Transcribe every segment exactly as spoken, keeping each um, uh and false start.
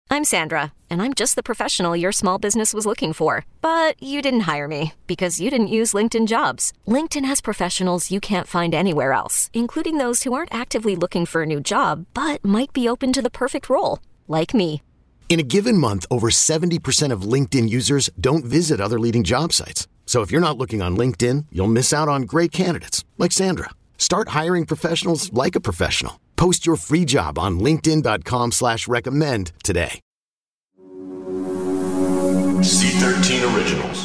I'm Sandra, and I'm just the professional your small business was looking for. But you didn't hire me because you didn't use LinkedIn Jobs. LinkedIn has professionals you can't find anywhere else, including those who aren't actively looking for a new job, but might be open to the perfect role, like me. In a given month, over seventy percent of LinkedIn users don't visit other leading job sites. So if you're not looking on LinkedIn, you'll miss out on great candidates like Sandra. Start hiring professionals like a professional. Post your free job on linkedin.com slash recommend today. C thirteen Originals.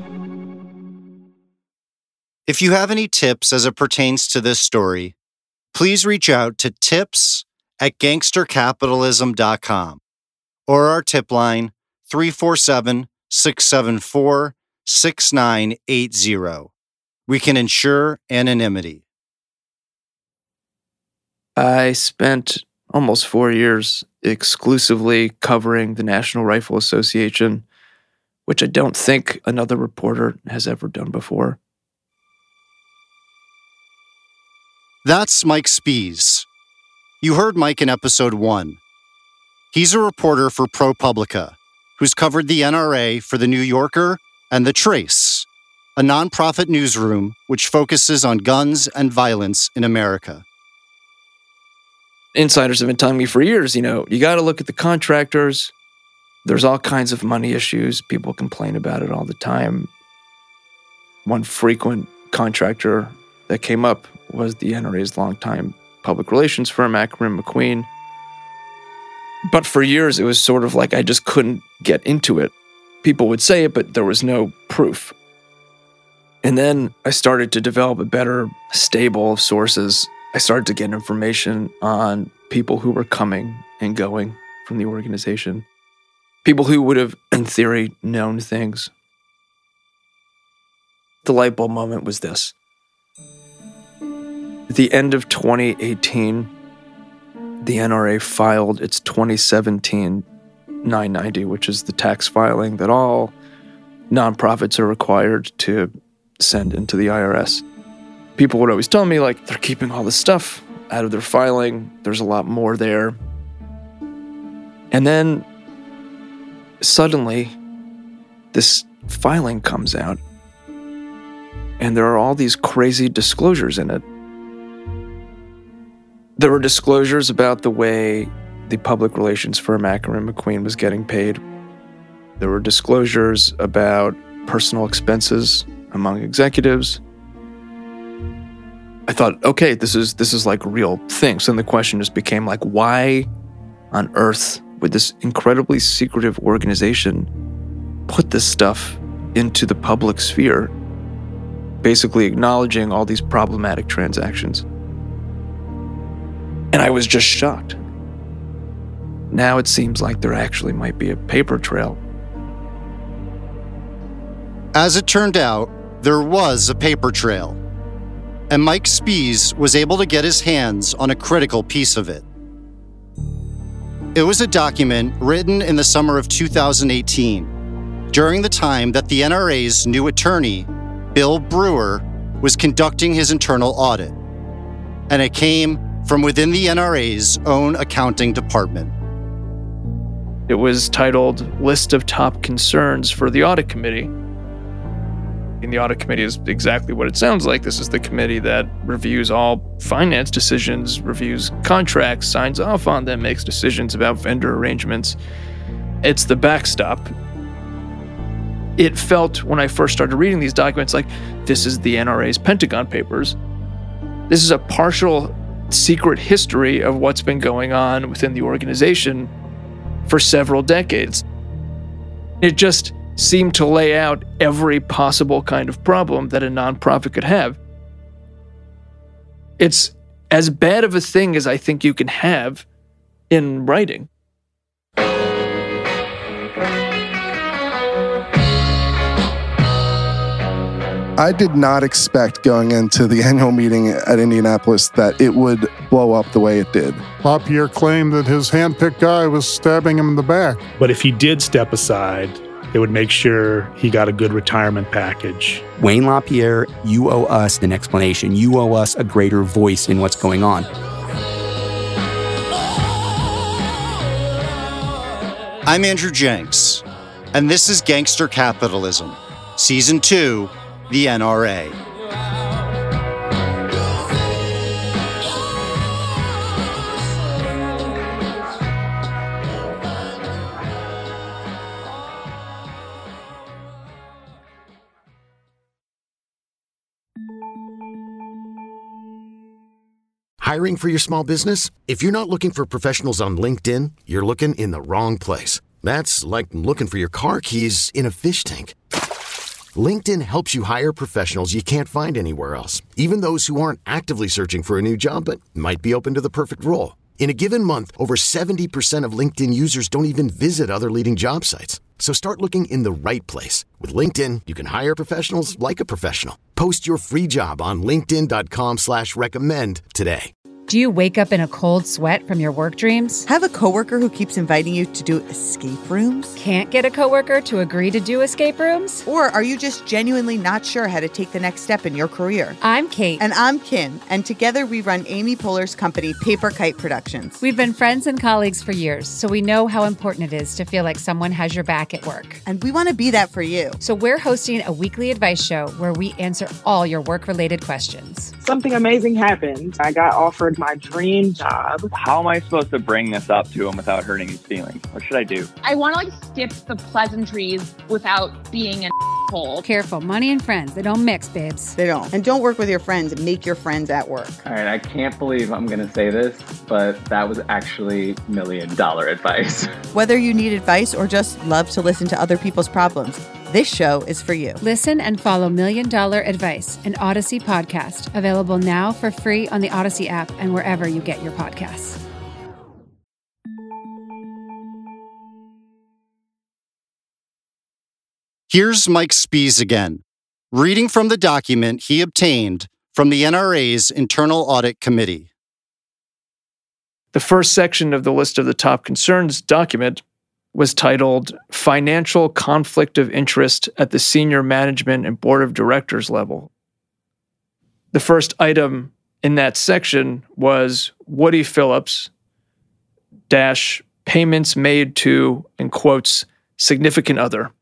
If you have any tips as it pertains to this story, please reach out to tips at gangster capitalism dot com or our tip line three four seven, six seven four, six nine eight zero. We can ensure anonymity. I spent almost four years exclusively covering the National Rifle Association, which I don't think another reporter has ever done before. That's Mike Spies. You heard Mike in episode one. He's a reporter for ProPublica, who's covered the N R A for The New Yorker and The Trace, a nonprofit newsroom which focuses on guns and violence in America. Insiders have been telling me for years, you know, you got to look at the contractors. There's all kinds of money issues. People complain about it all the time. One frequent contractor that came up was the N R A's longtime public relations firm, Ackman McQueen. But for years, it was sort of like I just couldn't get into it. People would say it, but there was no proof. And then I started to develop a better stable of sources. I started to get information on people who were coming and going from the organization. People who would have, in theory, known things. The light bulb moment was this. At the end of twenty eighteen, the N R A filed its twenty seventeen nine ninety, which is the tax filing that all nonprofits are required to send into the I R S. People would always tell me, like, they're keeping all this stuff out of their filing. There's a lot more there. And then suddenly, this filing comes out, and there are all these crazy disclosures in it. There were disclosures about the way the public relations firm Ackman McQueen was getting paid. There were disclosures about personal expenses among executives. I thought, okay, this is this is like a real thing. So then the question just became like, why on earth would this incredibly secretive organization put this stuff into the public sphere, basically acknowledging all these problematic transactions? And I was just shocked. Now it seems like there actually might be a paper trail. As it turned out, there was a paper trail, and Mike Spies was able to get his hands on a critical piece of it. It was a document written in the summer of two thousand eighteen, during the time that the N R A's new attorney, Bill Brewer, was conducting his internal audit. And it came from within the N R A's own accounting department. It was titled List of Top Concerns for the Audit Committee. And the Audit Committee is exactly what it sounds like. This is the committee that reviews all finance decisions, reviews contracts, signs off on them, makes decisions about vendor arrangements. It's the backstop. It felt, when I first started reading these documents, like this is the N R A's Pentagon Papers. This is a partial secret history of what's been going on within the organization for several decades. It just seemed to lay out every possible kind of problem that a nonprofit could have. It's as bad of a thing as I think you can have in writing. I did not expect going into the annual meeting at Indianapolis that it would blow up the way it did. LaPierre claimed that his handpicked guy was stabbing him in the back. But if he did step aside, they would make sure he got a good retirement package. Wayne LaPierre, you owe us an explanation. You owe us a greater voice in what's going on. I'm Andrew Jenks, and this is Gangster Capitalism, Season two, The N R A. Hiring for your small business? If you're not looking for professionals on LinkedIn, you're looking in the wrong place. That's like looking for your car keys in a fish tank. LinkedIn helps you hire professionals you can't find anywhere else, even those who aren't actively searching for a new job but might be open to the perfect role. In a given month, over seventy percent of LinkedIn users don't even visit other leading job sites. So start looking in the right place. With LinkedIn, you can hire professionals like a professional. Post your free job on linkedin.com slash recommend today. Do you wake up in a cold sweat from your work dreams? Have a coworker who keeps inviting you to do escape rooms? Can't get a coworker to agree to do escape rooms? Or are you just genuinely not sure how to take the next step in your career? I'm Kate. And I'm Kim. And together we run Amy Poehler's company, Paper Kite Productions. We've been friends and colleagues for years, so we know how important it is to feel like someone has your back at work. And we want to be that for you. So we're hosting a weekly advice show where we answer all your work-related questions. Something amazing happened. I got offered my dream job. How am I supposed to bring this up to him without hurting his feelings? What should I do? I want to like skip the pleasantries without being an asshole. Careful, money and friends, they don't mix, babes. They don't. And don't work with your friends. Make your friends at work. All right, I can't believe I'm going to say this, but that was actually million dollar advice. Whether you need advice or just love to listen to other people's problems, this show is for you. Listen and follow Million Dollar Advice, an Odyssey podcast, available now for free on the Odyssey app and wherever you get your podcasts. Here's Mike Spies again, reading from the document he obtained from the N R A's Internal Audit Committee. The first section of the list of the top concerns document was titled Financial Conflict of Interest at the Senior Management and Board of Directors level. The first item in that section was Woody Phillips dash payments made to, in quotes, significant other.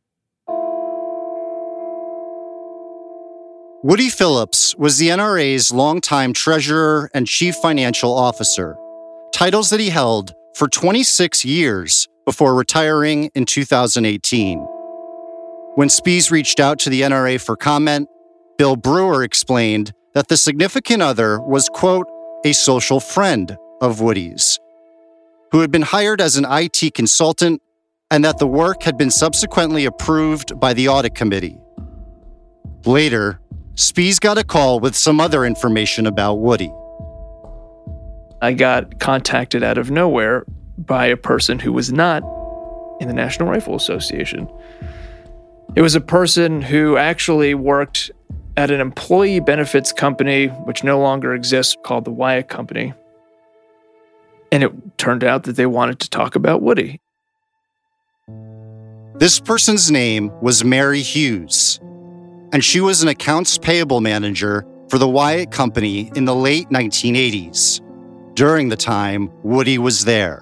Woody Phillips was the N R A's longtime treasurer and chief financial officer, titles that he held for twenty-six years before retiring in two thousand eighteen. When Spies reached out to the N R A for comment, Bill Brewer explained that the significant other was, quote, a social friend of Woody's, who had been hired as an I T consultant and that the work had been subsequently approved by the audit committee. Later, Spies got a call with some other information about Woody. I got contacted out of nowhere by a person who was not in the National Rifle Association. It was a person who actually worked at an employee benefits company, which no longer exists, called the Wyatt Company. And it turned out that they wanted to talk about Woody. This person's name was Mary Hughes, and she was an accounts payable manager for the Wyatt Company in the late nineteen eighties, during the time Woody was there.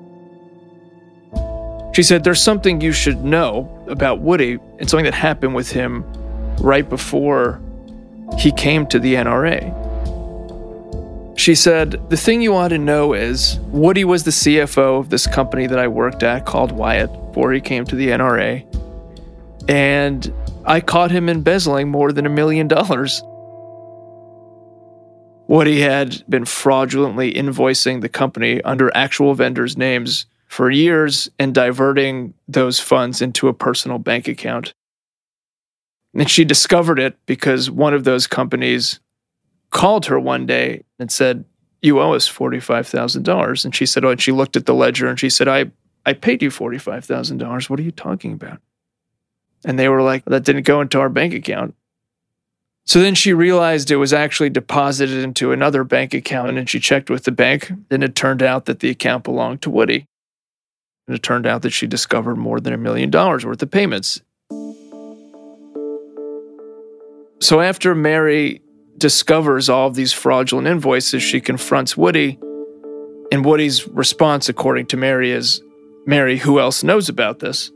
She said, there's something you should know about Woody and something that happened with him right before he came to the N R A. She said, the thing you ought to know is Woody was the C F O of this company that I worked at called Wyatt before he came to the N R A. And I caught him embezzling more than a million dollars. Woody had been fraudulently invoicing the company under actual vendors' names for years and diverting those funds into a personal bank account. And she discovered it because one of those companies called her one day and said, you owe us forty-five thousand dollars. And she said, oh, and she looked at the ledger and she said, I, I paid you forty-five thousand dollars. What are you talking about? And they were like, that didn't go into our bank account. So then she realized it was actually deposited into another bank account, and she checked with the bank. Then it turned out that the account belonged to Woody. And it turned out that she discovered more than a million dollars worth of payments. So after Mary discovers all of these fraudulent invoices, she confronts Woody. And Woody's response, according to Mary, is, Mary, who else knows about this?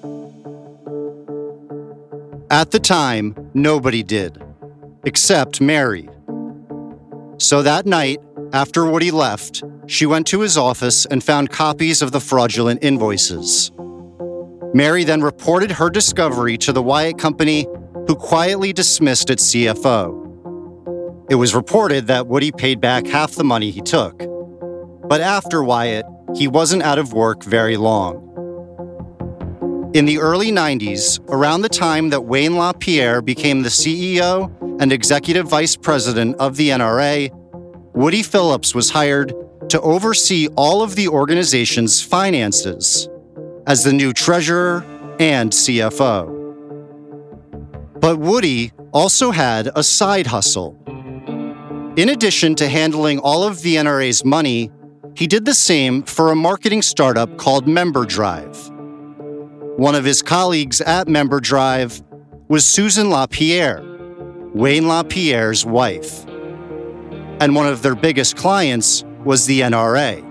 At the time, nobody did, except Mary. So that night, after Woody left, she went to his office and found copies of the fraudulent invoices. Mary then reported her discovery to the Wyatt Company, who quietly dismissed its C F O. It was reported that Woody paid back half the money he took. But after Wyatt, he wasn't out of work very long. In the early nineties, around the time that Wayne LaPierre became the C E O and executive vice president of the N R A, Woody Phillips was hired to oversee all of the organization's finances as the new treasurer and C F O. But Woody also had a side hustle. In addition to handling all of the N R A's money, he did the same for a marketing startup called MemberDrive. One of his colleagues at MemberDrive was Susan LaPierre, Wayne LaPierre's wife. And one of their biggest clients was the N R A.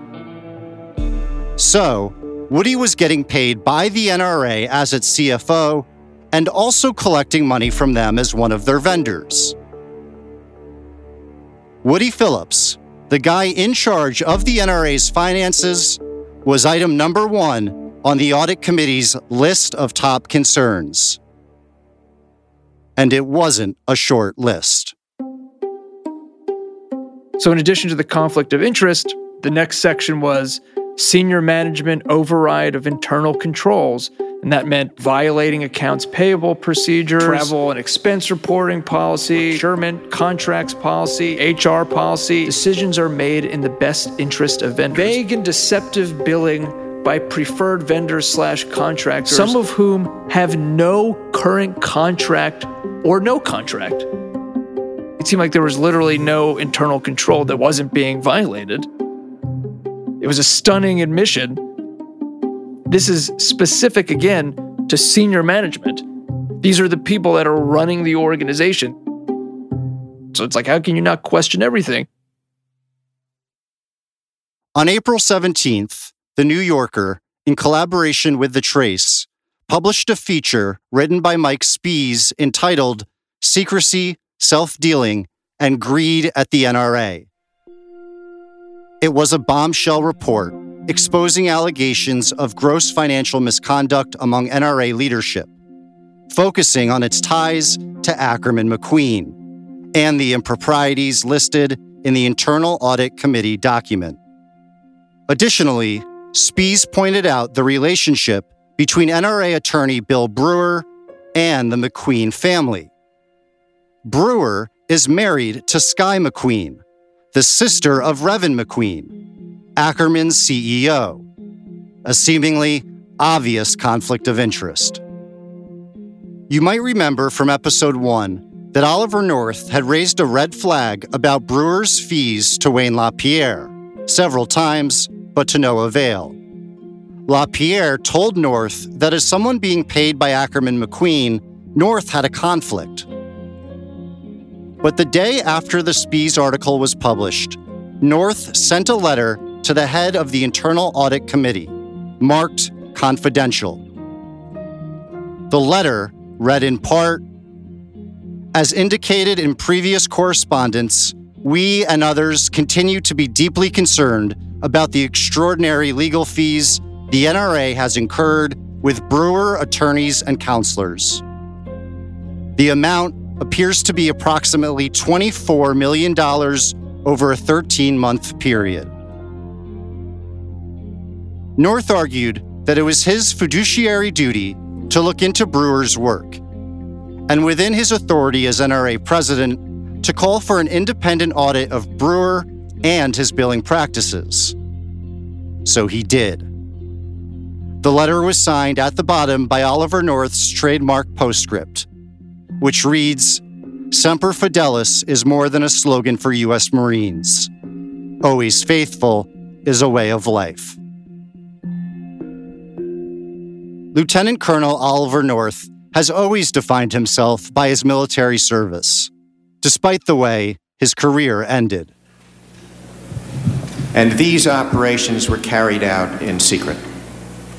So, Woody was getting paid by the N R A as its C F O and also collecting money from them as one of their vendors. Woody Phillips, the guy in charge of the N R A's finances, was item number one on the audit committee's list of top concerns. And it wasn't a short list. So in addition to the conflict of interest, the next section was senior management override of internal controls. And that meant violating accounts payable procedures, travel and expense reporting policy, procurement, contracts policy, H R policy. Decisions are made in the best interest of vendors. Vague and deceptive billing by preferred vendors slash contractors, some of whom have no current contract or no contract. It seemed like there was literally no internal control that wasn't being violated. It was a stunning admission. This is specific, again, to senior management. These are the people that are running the organization. So it's like, how can you not question everything? On April seventeenth, The New Yorker, in collaboration with The Trace, published a feature written by Mike Spies entitled Secrecy, Self-Dealing, and Greed at the N R A. It was a bombshell report exposing allegations of gross financial misconduct among N R A leadership, focusing on its ties to Ackerman McQueen and the improprieties listed in the Internal Audit Committee document. Additionally, Spies pointed out the relationship between N R A attorney Bill Brewer and the McQueen family. Brewer is married to Sky McQueen, the sister of Revan McQueen, Ackerman's C E O, a seemingly obvious conflict of interest. You might remember from episode one that Oliver North had raised a red flag about Brewer's fees to Wayne LaPierre several times, but to no avail. LaPierre told North that as someone being paid by Ackerman McQueen, North had a conflict. But the day after the Spies article was published, North sent a letter to the head of the Internal Audit Committee, marked confidential. The letter read in part, "As indicated in previous correspondence, we and others continue to be deeply concerned about the extraordinary legal fees the N R A has incurred with Brewer attorneys and counselors. The amount appears to be approximately twenty-four million dollars over a thirteen-month period." North argued that it was his fiduciary duty to look into Brewer's work, and within his authority as N R A president, to call for an independent audit of Brewer and his billing practices. So he did. The letter was signed at the bottom by Oliver North's trademark postscript, which reads, "Semper Fidelis is more than a slogan for U S Marines. Always faithful is a way of life." Lieutenant Colonel Oliver North has always defined himself by his military service, despite the way his career ended. And these operations were carried out in secret.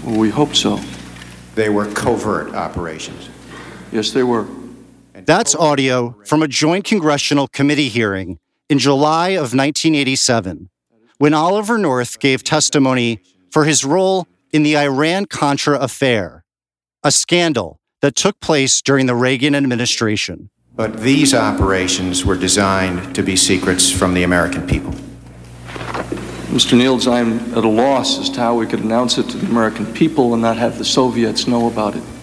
Well, we hope so. They were covert operations. Yes, they were. That's audio from a joint congressional committee hearing in July of nineteen eighty-seven, when Oliver North gave testimony for his role in the Iran-Contra affair, a scandal that took place during the Reagan administration. But these operations were designed to be secrets from the American people. Mister Niels, I'm at a loss as to how we could announce it to the American people and not have the Soviets know about it.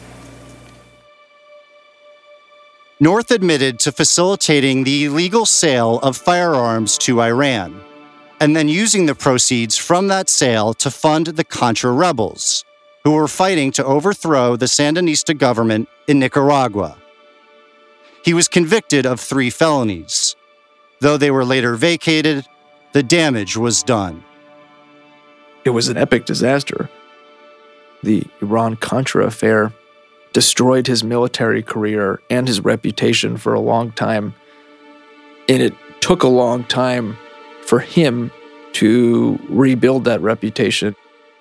North admitted to facilitating the illegal sale of firearms to Iran, and then using the proceeds from that sale to fund the Contra rebels, who were fighting to overthrow the Sandinista government in Nicaragua. He was convicted of three felonies. Though they were later vacated, the damage was done. It was an epic disaster. The Iran-Contra affair destroyed his military career and his reputation for a long time. And it took a long time for him to rebuild that reputation.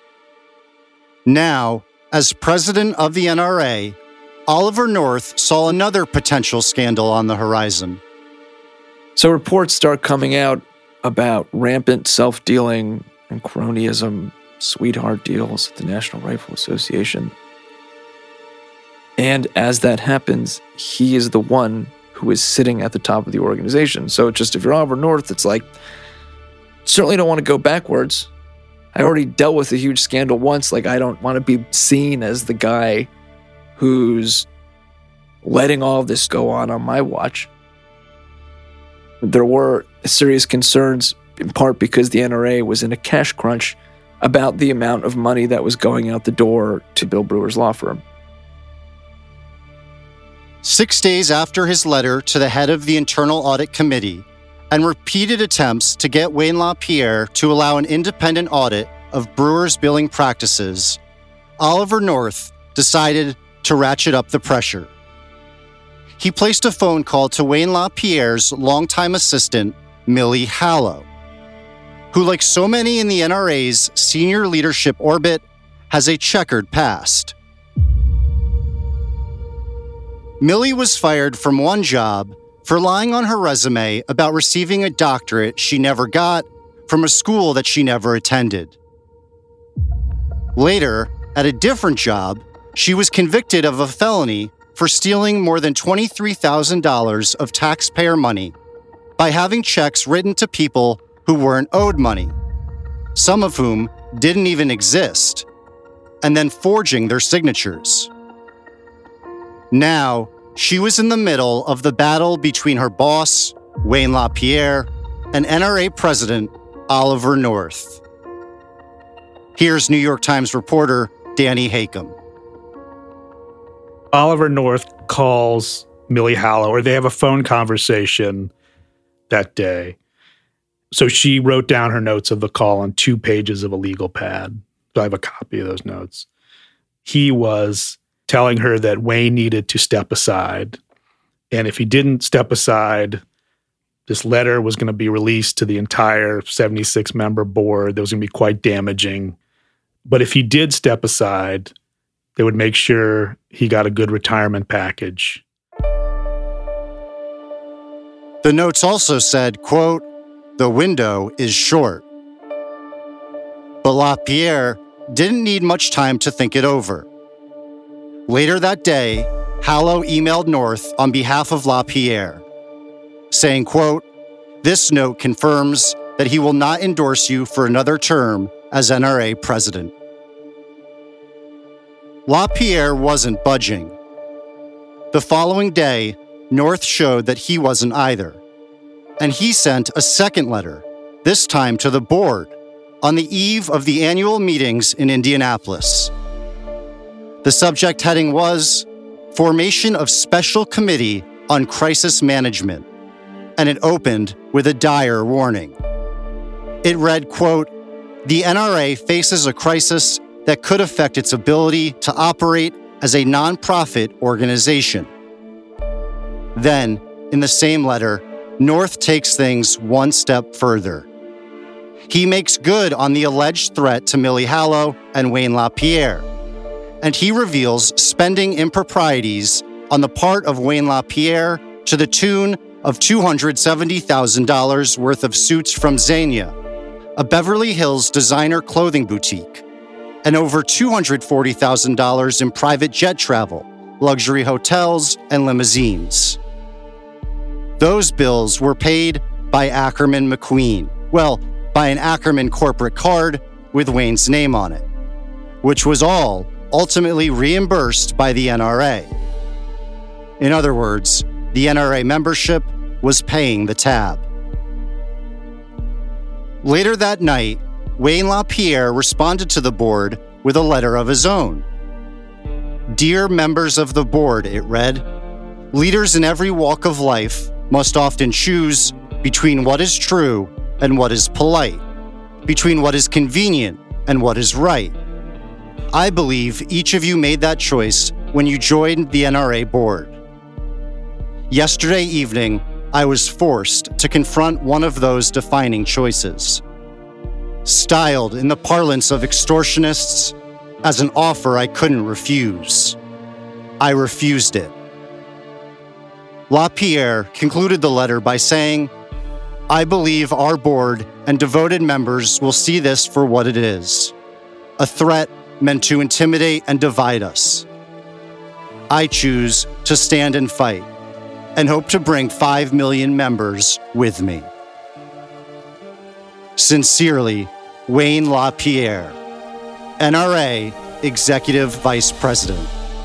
Now, as president of the N R A, Oliver North saw another potential scandal on the horizon. So reports start coming out about rampant self-dealing and cronyism, sweetheart deals at the National Rifle Association. And as that happens, he is the one who is sitting at the top of the organization. So just if you're Oliver North, it's like, certainly don't want to go backwards. I already dealt with a huge scandal once. Like, I don't want to be seen as the guy who's letting all of this go on on my watch. There were serious concerns, in part because the N R A was in a cash crunch about the amount of money that was going out the door to Bill Brewer's law firm. Six days after his letter to the head of the Internal Audit Committee and repeated attempts to get Wayne LaPierre to allow an independent audit of Brewer's billing practices, Oliver North decided to ratchet up the pressure. He placed a phone call to Wayne LaPierre's longtime assistant, Millie Hallow, who, like so many in the N R A's senior leadership orbit, has a checkered past. Millie was fired from one job for lying on her resume about receiving a doctorate she never got from a school that she never attended. Later, at a different job, she was convicted of a felony for stealing more than twenty-three thousand dollars of taxpayer money by having checks written to people who weren't owed money, some of whom didn't even exist, and then forging their signatures. Now, she was in the middle of the battle between her boss, Wayne LaPierre, and N R A president, Oliver North. Here's New York Times reporter Danny Hakem. Oliver North calls Millie Hallow, or they have a phone conversation that day. So she wrote down her notes of the call on two pages of a legal pad. So I have a copy of those notes. He was telling her that Wayne needed to step aside. And if he didn't step aside, this letter was going to be released to the entire seventy-six member board. That was going to be quite damaging. But if he did step aside, they would make sure he got a good retirement package. The notes also said, quote, "The window is short." But LaPierre didn't need much time to think it over. Later that day, Hallow emailed North on behalf of LaPierre, saying, quote, "This note confirms that he will not endorse you for another term as N R A president." LaPierre wasn't budging. The following day, North showed that he wasn't either, and he sent a second letter, this time to the board, on the eve of the annual meetings in Indianapolis. The subject heading was Formation of Special Committee on Crisis Management, and it opened with a dire warning. It read, quote, "The N R A faces a crisis that could affect its ability to operate as a nonprofit organization." Then, in the same letter, North takes things one step further. He makes good on the alleged threat to Millie Hallow and Wayne LaPierre, and he reveals spending improprieties on the part of Wayne LaPierre to the tune of two hundred seventy thousand dollars worth of suits from Zegna, a Beverly Hills designer clothing boutique, and over two hundred forty thousand dollars in private jet travel, luxury hotels, and limousines. Those bills were paid by Ackerman McQueen, well, by an Ackerman corporate card with Wayne's name on it, which was all ultimately reimbursed by the N R A. In other words, the N R A membership was paying the tab. Later that night, Wayne LaPierre responded to the board with a letter of his own. Dear members of the board, it read, leaders in every walk of life must often choose between what is true and what is polite, between what is convenient and what is right. I believe each of you made that choice when you joined the N R A board. Yesterday evening, I was forced to confront one of those defining choices. Styled in the parlance of extortionists as an offer I couldn't refuse. I refused it. LaPierre concluded the letter by saying, I believe our board and devoted members will see this for what it is, a threat meant to intimidate and divide us. I choose to stand and fight and hope to bring five million members with me. Sincerely, Wayne LaPierre, N R A Executive Vice President.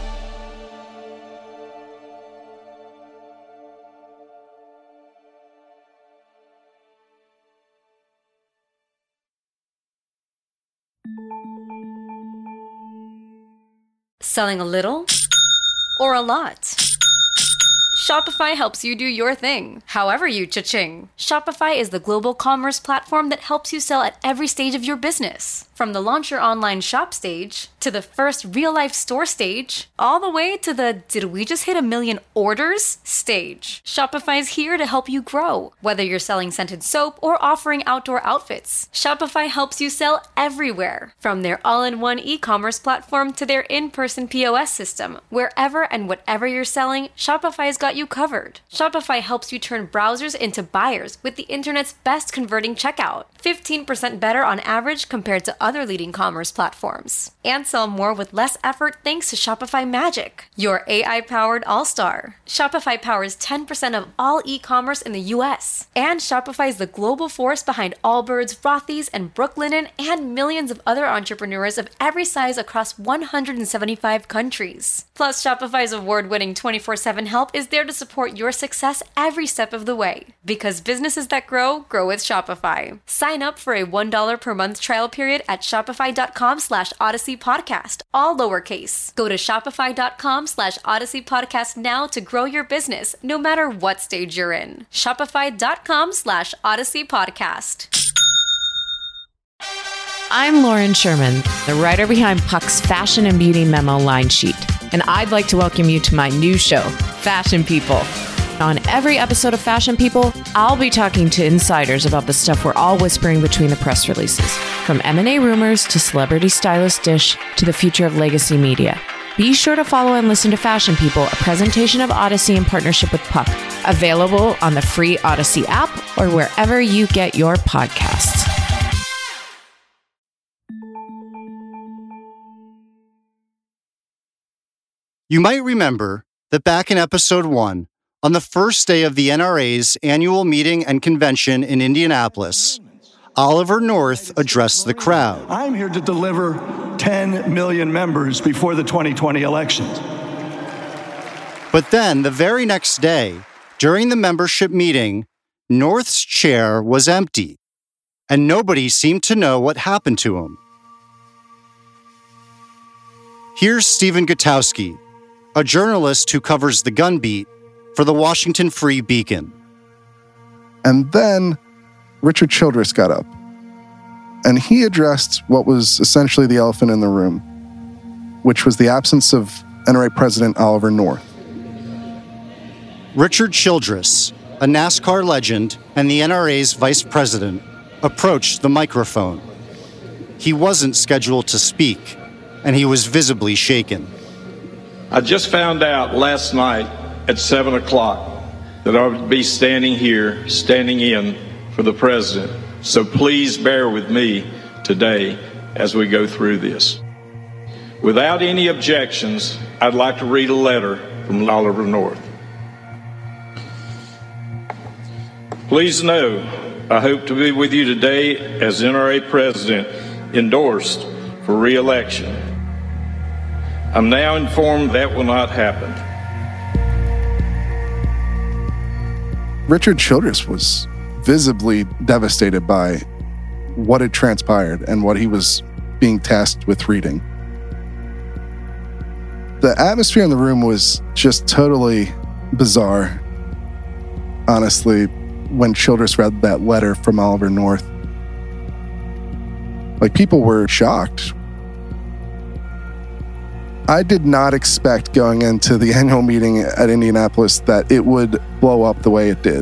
Selling a little or a lot? Shopify helps you do your thing, however you cha-ching. Shopify is the global commerce platform that helps you sell at every stage of your business. From the launch your online shop stage, to the first real-life store stage, all the way to the did we just hit a million orders stage. Shopify is here to help you grow. Whether you're selling scented soap or offering outdoor outfits, Shopify helps you sell everywhere. From their all-in-one e-commerce platform to their in-person P O S system, wherever and whatever you're selling, Shopify's got you covered. Shopify helps you turn browsers into buyers with the internet's best converting checkout, fifteen percent better on average compared to other leading commerce platforms. And sell more with less effort thanks to Shopify Magic, your A I-powered all-star. Shopify powers ten percent of all e-commerce in the U S. And Shopify is the global force behind Allbirds, Rothy's, and Brooklinen, and millions of other entrepreneurs of every size across one hundred seventy-five countries. Plus, Shopify's award-winning twenty-four seven help is there to support your success every step of the way. Because businesses that grow, grow with Shopify. Sign up for a one dollar per month trial period at shopify.com slash Odyssey Podcast, all lowercase. Go to shopify.com slash Odyssey Podcast now to grow your business, no matter what stage you're in. Shopify.com slash Odyssey Podcast. I'm Lauren Sherman, the writer behind Puck's Fashion and Beauty Memo line sheet, and I'd like to welcome you to my new show, Fashion People. On every episode of Fashion People, I'll be talking to insiders about the stuff we're all whispering between the press releases, from M and A rumors to celebrity stylist dish to the future of legacy media. Be sure to follow and listen to Fashion People, a presentation of Odyssey in partnership with Puck, available on the free Odyssey app or wherever you get your podcasts. You might remember that back in episode one, on the first day of the N R A's annual meeting and convention in Indianapolis, Oliver North addressed the crowd. I'm here to deliver ten million members before the twenty twenty elections. But then, the very next day, during the membership meeting, North's chair was empty, and nobody seemed to know what happened to him. Here's Stephen Gutowski, a journalist who covers the gun beat for the Washington Free Beacon. And then Richard Childress got up, and he addressed what was essentially the elephant in the room, which was the absence of N R A President Oliver North. Richard Childress, a NASCAR legend and the N R A's vice president, approached the microphone. He wasn't scheduled to speak, and he was visibly shaken. I just found out last night at seven o'clock that I would be standing here, standing in for the president. So please bear with me today as we go through this. Without any objections, I'd like to read a letter from Oliver North. Please know, I hope to be with you today as N R A president endorsed for re-election. I'm now informed that will not happen. Richard Childress was visibly devastated by what had transpired and what he was being tasked with reading. The atmosphere in the room was just totally bizarre, honestly, when Childress read that letter from Oliver North. Like, people were shocked. I did not expect going into the annual meeting at Indianapolis that it would blow up the way it did.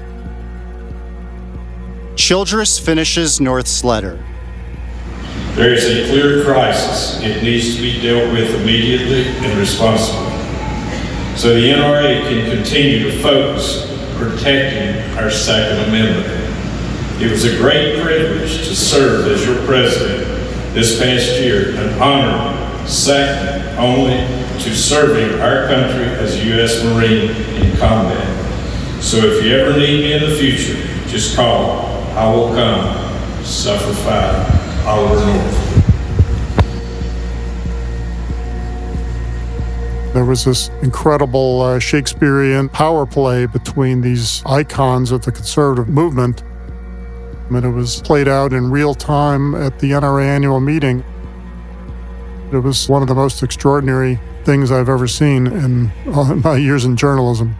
Childress finishes North's letter. There is a clear crisis. It needs to be dealt with immediately and responsibly, so the N R A can continue to focus on protecting our Second Amendment. It was a great privilege to serve as your president this past year, an honor second only to serving our country as a U S Marine in combat. So if you ever need me in the future, just call. I will come. Suffer five. Oliver North. There was this incredible uh, Shakespearean power play between these icons of the conservative movement. And it was played out in real time at the N R A annual meeting. It was one of the most extraordinary things I've ever seen in all my years in journalism.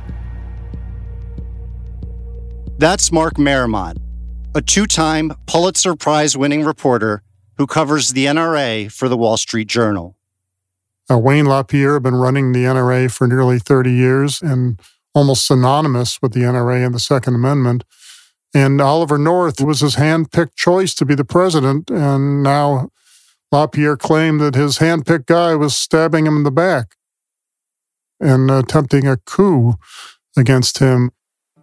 That's Mark Merrimont, a two-time Pulitzer Prize-winning reporter who covers the N R A for the Wall Street Journal. Uh, Wayne LaPierre had been running the N R A for nearly thirty years and almost synonymous with the N R A and the Second Amendment. And Oliver North was his hand-picked choice to be the president, and now LaPierre claimed that his hand-picked guy was stabbing him in the back and attempting a coup against him.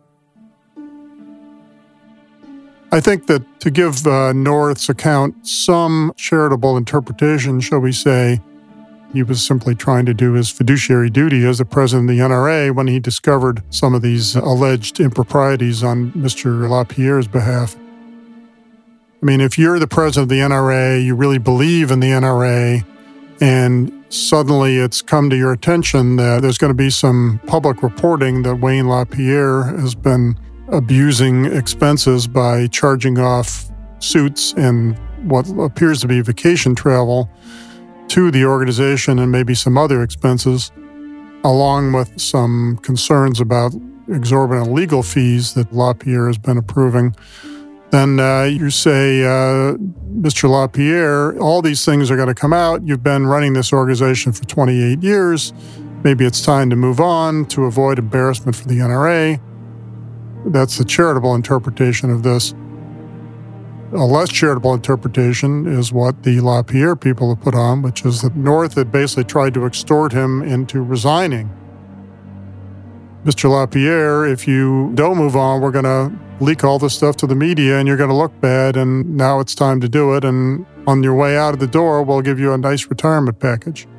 I think that to give uh, North's account some charitable interpretation, shall we say, he was simply trying to do his fiduciary duty as the president of the N R A when he discovered some of these alleged improprieties on Mister LaPierre's behalf. I mean, if you're the president of the N R A, you really believe in the N R A, and suddenly it's come to your attention that there's going to be some public reporting that Wayne LaPierre has been abusing expenses by charging off suits and what appears to be vacation travel to the organization and maybe some other expenses, along with some concerns about exorbitant legal fees that LaPierre has been approving. Then uh, you say, uh, Mister LaPierre, all these things are going to come out. You've been running this organization for twenty-eight years. Maybe it's time to move on to avoid embarrassment for the N R A. That's the charitable interpretation of this. A less charitable interpretation is what the LaPierre people have put on, which is that North had basically tried to extort him into resigning. Mister LaPierre, if you don't move on, we're going to leak all this stuff to the media and you're going to look bad, and now it's time to do it. And on your way out of the door, we'll give you a nice retirement package.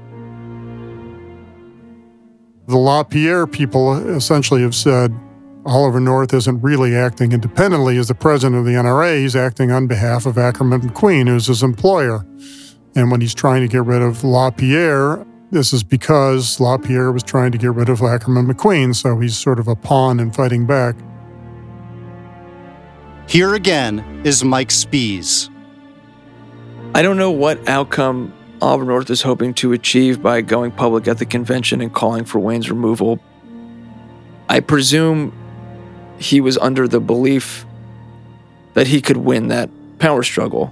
The LaPierre people essentially have said, Oliver North isn't really acting independently as the president of the N R A. He's acting on behalf of Ackerman McQueen, who's his employer. And when he's trying to get rid of LaPierre, this is because LaPierre was trying to get rid of Ackerman McQueen, so he's sort of a pawn in fighting back. Here again is Mike Spies. I don't know what outcome Oliver North is hoping to achieve by going public at the convention and calling for Wayne's removal. I presume he was under the belief that he could win that power struggle.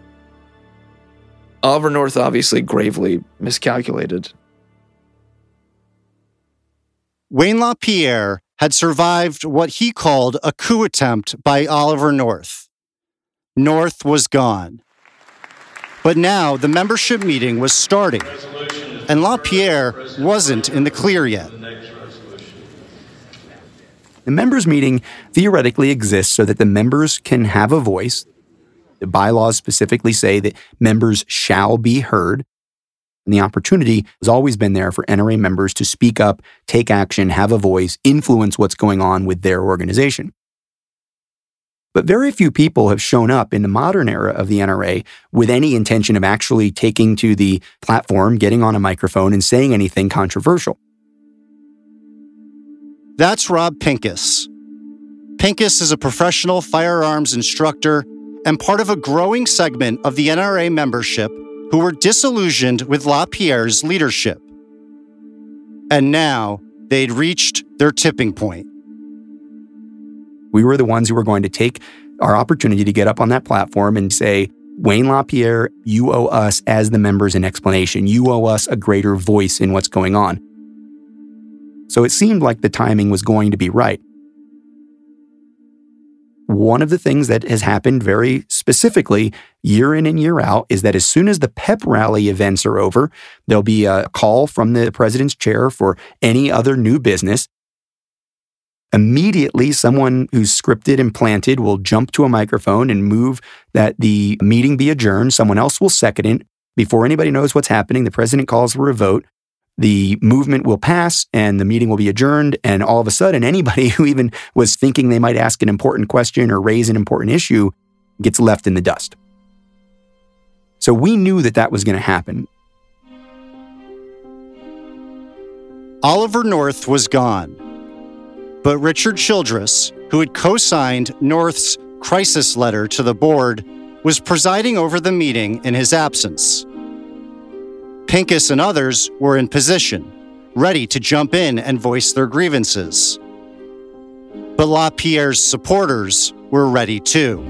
Oliver North obviously gravely miscalculated. Wayne LaPierre had survived what he called a coup attempt by Oliver North. North was gone. But now the membership meeting was starting, and LaPierre wasn't in the clear yet. The members' meeting theoretically exists so that the members can have a voice. The bylaws specifically say that members shall be heard. And the opportunity has always been there for N R A members to speak up, take action, have a voice, influence what's going on with their organization. But very few people have shown up in the modern era of the N R A with any intention of actually taking to the platform, getting on a microphone, and saying anything controversial. That's Rob Pincus. Pincus is a professional firearms instructor and part of a growing segment of the N R A membership who were disillusioned with LaPierre's leadership. And now they'd reached their tipping point. We were the ones who were going to take our opportunity to get up on that platform and say, Wayne LaPierre, you owe us, as the members, an explanation. You owe us a greater voice in what's going on. So it seemed like the timing was going to be right. One of the things that has happened very specifically year in and year out is that as soon as the pep rally events are over, there'll be a call from the president's chair for any other new business. Immediately, someone who's scripted and planted will jump to a microphone and move that the meeting be adjourned. Someone else will second it. Before anybody knows what's happening, the president calls for a vote. The movement will pass and the meeting will be adjourned. And all of a sudden, anybody who even was thinking they might ask an important question or raise an important issue gets left in the dust. So we knew that that was going to happen. Oliver North was gone. But Richard Childress, who had co-signed North's crisis letter to the board, was presiding over the meeting in his absence. Pincus and others were in position, ready to jump in and voice their grievances. But LaPierre's supporters were ready too.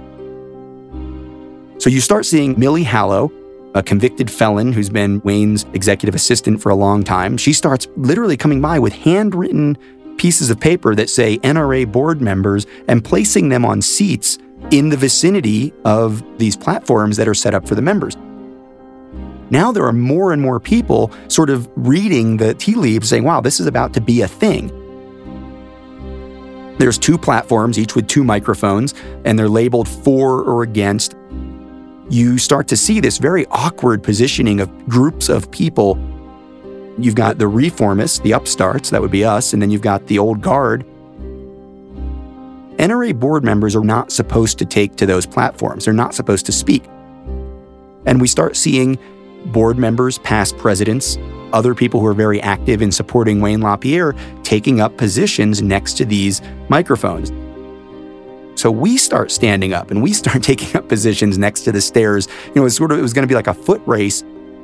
So you start seeing Millie Hallow, a convicted felon who's been Wayne's executive assistant for a long time. She starts literally coming by with handwritten pieces of paper that say N R A board members and placing them on seats in the vicinity of these platforms that are set up for the members. Now there are more and more people sort of reading the tea leaves saying, wow, this is about to be a thing. There's two platforms, each with two microphones, and they're labeled for or against. You start to see this very awkward positioning of groups of people. You've got the reformists, the upstarts, that would be us, and then you've got the old guard. N R A board members are not supposed to take to those platforms. They're not supposed to speak. And we start seeing board members, past presidents, other people who are very active in supporting Wayne LaPierre taking up positions next to these microphones. So we start standing up and we start taking up positions next to the stairs. You know, it was sort of, it was going to be like a foot race.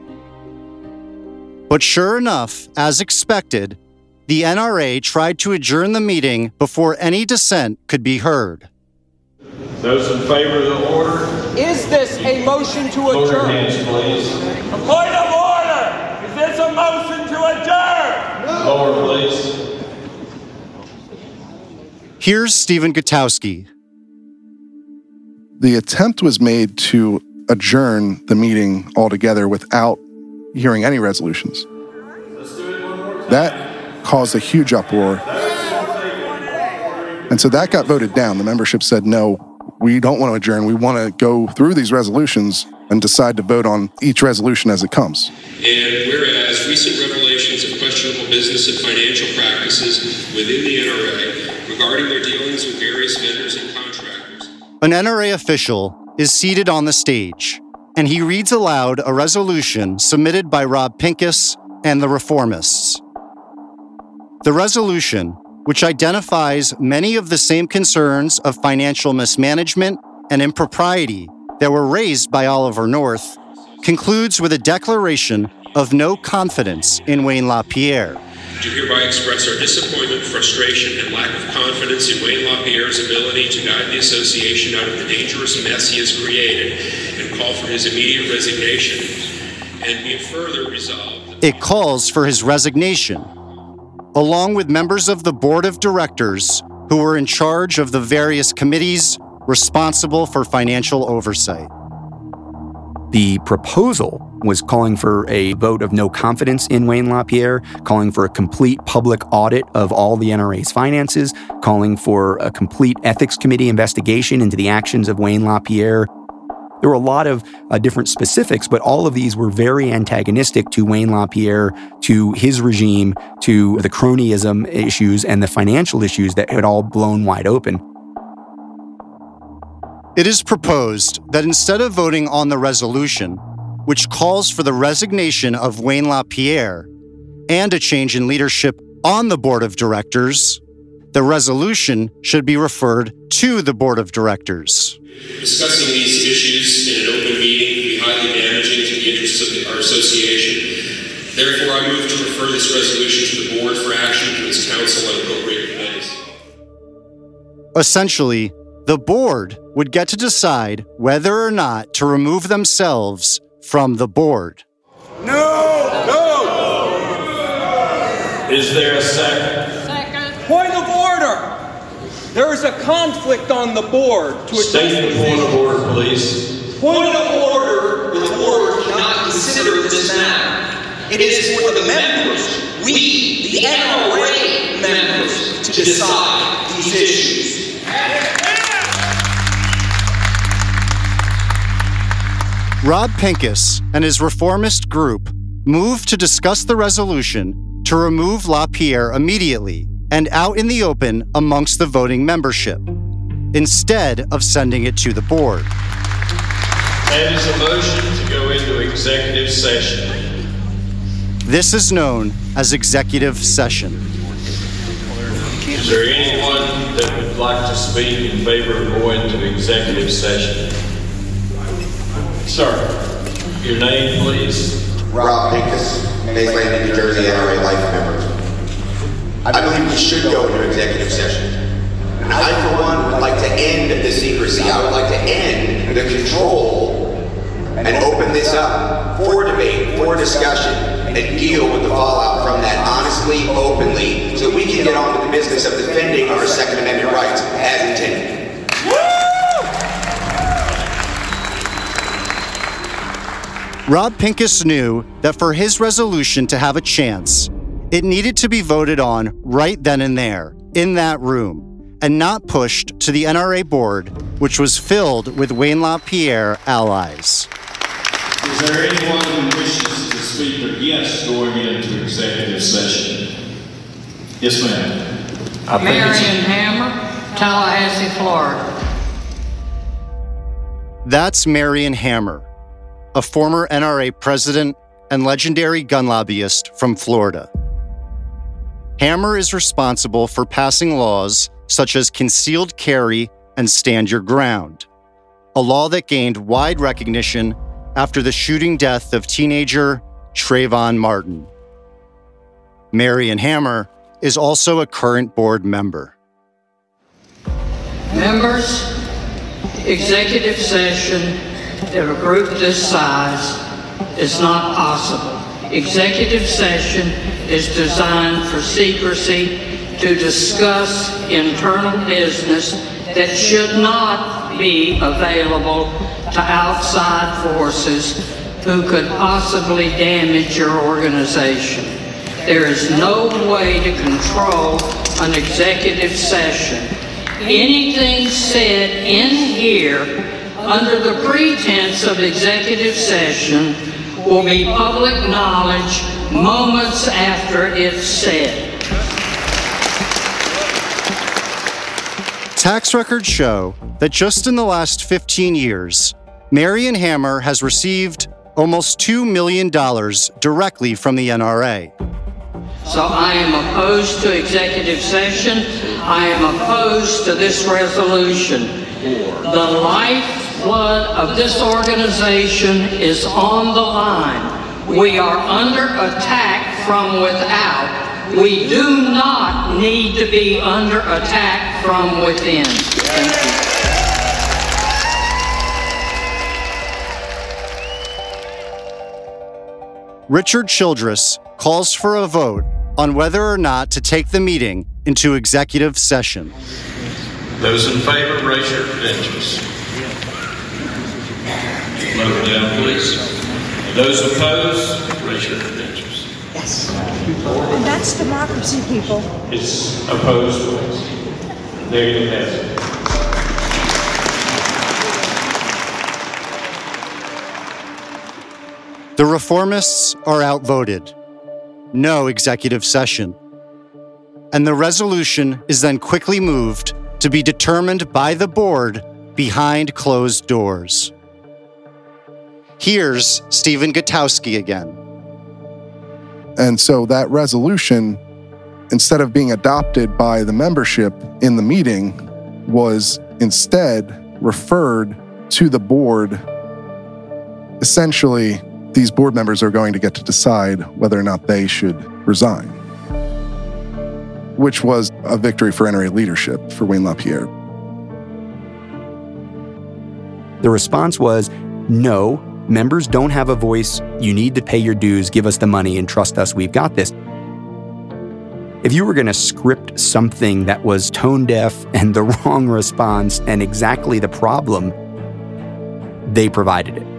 But sure enough, as expected, the N R A tried to adjourn the meeting before any dissent could be heard. Those in favor of the order? Is this a motion to Lower adjourn? your hands, please. A point of order! Is this a motion to adjourn? No. Lower, please. Here's Stephen Gutowski. The attempt was made to adjourn the meeting altogether without hearing any resolutions. That caused a huge uproar. And so that got voted down. The membership said, no, we don't want to adjourn. We want to go through these resolutions and decide to vote on each resolution as it comes. And whereas recent revelations of questionable business and financial practices within the N R A regarding their dealings with various vendors and contractors. An N R A official is seated on the stage, and he reads aloud a resolution submitted by Rob Pincus and the reformists. The resolution, which identifies many of the same concerns of financial mismanagement and impropriety that were raised by Oliver North, concludes with a declaration of no confidence in Wayne LaPierre. Do hereby express our disappointment, frustration, and lack of confidence in Wayne LaPierre's ability to guide the association out of the dangerous mess he has created, and call for his immediate resignation, and be further resolved. It calls for his resignation, along with members of the board of directors who were in charge of the various committees, responsible for financial oversight. The proposal was calling for a vote of no confidence in Wayne LaPierre, calling for a complete public audit of all the N R A's finances, calling for a complete ethics committee investigation into the actions of Wayne LaPierre. There were a lot of uh, different specifics, but all of these were very antagonistic to Wayne LaPierre, to his regime, to the cronyism issues and the financial issues that had all blown wide open. It is proposed that instead of voting on the resolution, which calls for the resignation of Wayne LaPierre and a change in leadership on the board of directors, the resolution should be referred to the board of directors. Discussing these issues in an open meeting would be highly damaging to the interests of our association. Therefore, I move to refer this resolution to the board for action to its council and appropriate committees. Essentially, the board would get to decide whether or not to remove themselves from the board. No! No! Is there a second? Second. Point of order! There is a conflict on the board to State the point of order, please. Point of order! The board cannot consider this matter. It is for the members, we, the N R A members, to decide these issues. Rob Pincus and his reformist group moved to discuss the resolution to remove LaPierre immediately and out in the open amongst the voting membership, instead of sending it to the board. That is a motion to go into executive session. This is known as executive session. Is there anyone that would like to speak in favor of going to executive session? Sir, your name, please. Rob Pincus, Maysland, New Jersey, N R A Life member. I believe we should go into executive session. And I, for one, would like to end the secrecy. I would like to end the control and open this up for debate, for discussion, and deal with the fallout from that honestly, openly, so we can get on to the business of defending our Second Amendment rights as intended. Rob Pincus knew that for his resolution to have a chance, it needed to be voted on right then and there, in that room, and not pushed to the N R A board, which was filled with Wayne LaPierre allies. Is there anyone who wishes to speak against going into executive session? Yes, ma'am. I Marion Hammer, Tallahassee, Florida. That's Marion Hammer, a former N R A president and legendary gun lobbyist from Florida. Hammer is responsible for passing laws such as concealed carry and stand your ground, a law that gained wide recognition after the shooting death of teenager Trayvon Martin. Marion Hammer is also a current board member. Members, executive session of a group this size is not possible. Executive session is designed for secrecy to discuss internal business that should not be available to outside forces who could possibly damage your organization. There is no way to control an executive session. Anything said in here under the pretense of executive session will be public knowledge moments after it's said. Tax records show that just in the last fifteen years, Marion Hammer has received almost two million dollars directly from the N R A. So I am opposed to executive session. I am opposed to this resolution. The lifeblood of this organization is on the line. We are under attack from without. We do not need to be under attack from within. Thank you. Richard Childress calls for a vote on whether or not to take the meeting into executive session. Those in favor, raise your credentials. Lower down, please. Those opposed, raise your credentials. Yes. And that's democracy, people. It's opposed, please. There you have it. The reformists are outvoted. No executive session. And the resolution is then quickly moved to be determined by the board behind closed doors. Here's Stephen Gutowski again. And so that resolution, instead of being adopted by the membership in the meeting, was instead referred to the board. Essentially, these board members are going to get to decide whether or not they should resign, which was a victory for N R A leadership, for Wayne LaPierre. The response was, no, members don't have a voice. You need to pay your dues, give us the money, and trust us, we've got this. If you were going to script something that was tone deaf and the wrong response and exactly the problem, they provided it.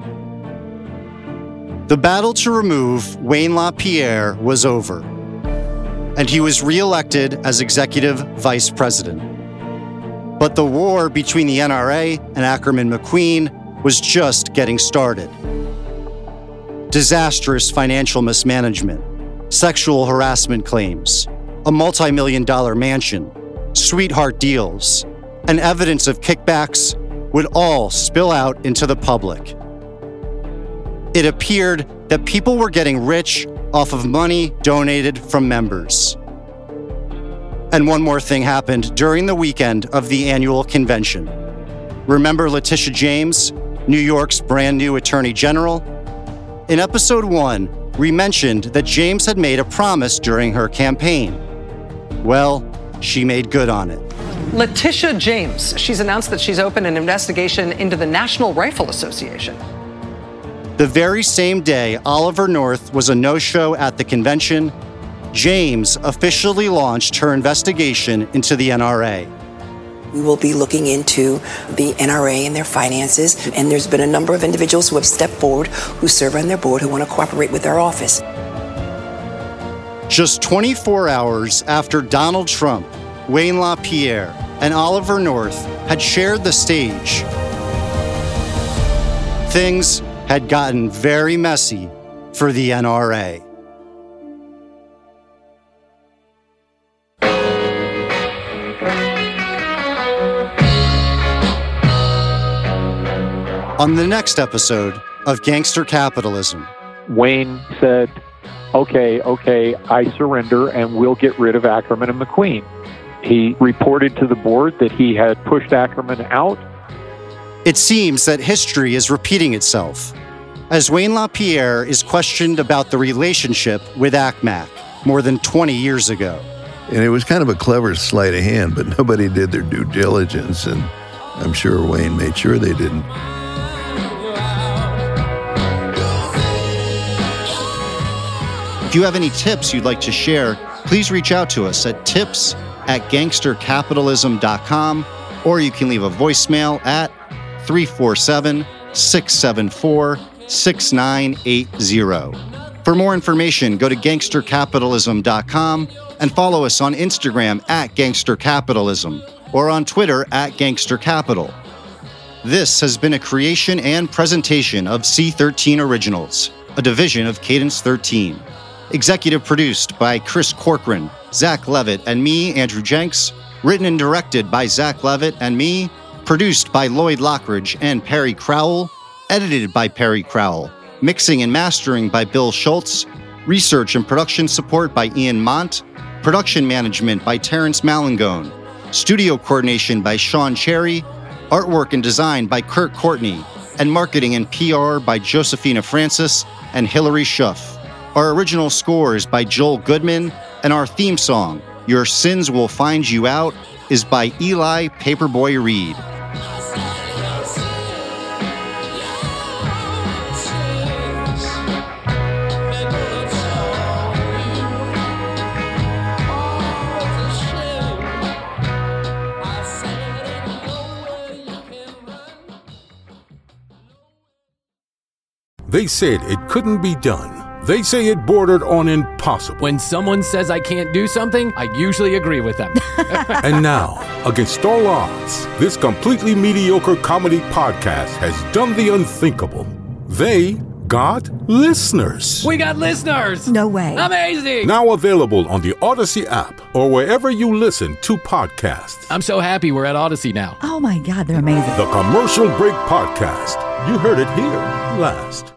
The battle to remove Wayne LaPierre was over, and he was reelected as executive vice president. But the war between the N R A and Ackerman McQueen was just getting started. Disastrous financial mismanagement, sexual harassment claims, a multi-million dollar mansion, sweetheart deals, and evidence of kickbacks would all spill out into the public. It appeared that people were getting rich off of money donated from members. And one more thing happened during the weekend of the annual convention. Remember Letitia James, New York's brand new Attorney General? In episode one, we mentioned that James had made a promise during her campaign. Well, she made good on it. Letitia James, she's announced that she's opened an investigation into the National Rifle Association. The very same day Oliver North was a no-show at the convention, James officially launched her investigation into the N R A. We will be looking into the N R A and their finances, and there's been a number of individuals who have stepped forward, who serve on their board, who want to cooperate with our office. Just twenty-four hours after Donald Trump, Wayne LaPierre, and Oliver North had shared the stage, things had gotten very messy for the N R A. On the next episode of Gangster Capitalism, Wayne said, okay, okay, I surrender and we'll get rid of Ackerman and McQueen. He reported to the board that he had pushed Ackerman out. It seems that history is repeating itself, as Wayne LaPierre is questioned about the relationship with A C M A C more than twenty years ago. And it was kind of a clever sleight of hand, but nobody did their due diligence, and I'm sure Wayne made sure they didn't. If you have any tips you'd like to share, please reach out to us at tips at gangster capitalism dot com, or you can leave a voicemail at three four seven, six seven four, six nine eight zero. For more information, go to gangster capitalism dot com and follow us on Instagram at gangstercapitalism or on Twitter at gangstercapital. This has been a creation and presentation of C thirteen Originals, a division of Cadence thirteen. Executive produced by Chris Corcoran, Zach Levitt, and me, Andrew Jenks. Written and directed by Zach Levitt and me. Produced by Lloyd Lockridge and Perry Crowell. Edited by Perry Crowell. Mixing and mastering by Bill Schultz. Research and production support by Ian Mont. Production management by Terrence Malangone. Studio coordination by Sean Cherry. Artwork and design by Kurt Courtney. And marketing and P R by Josephina Francis and Hillary Schuff. Our original score is by Joel Goodman, and our theme song, Your Sins Will Find You Out, is by Eli Paperboy Reed. I They said it couldn't be done. They say it bordered on impossible. When someone says I can't do something, I usually agree with them. And now, against all odds, this completely mediocre comedy podcast has done the unthinkable. They got listeners. We got listeners! No way. Amazing! Now available on the Odyssey app or wherever you listen to podcasts. I'm so happy we're at Odyssey now. Oh my God, they're amazing. The Commercial Break Podcast. You heard it here last.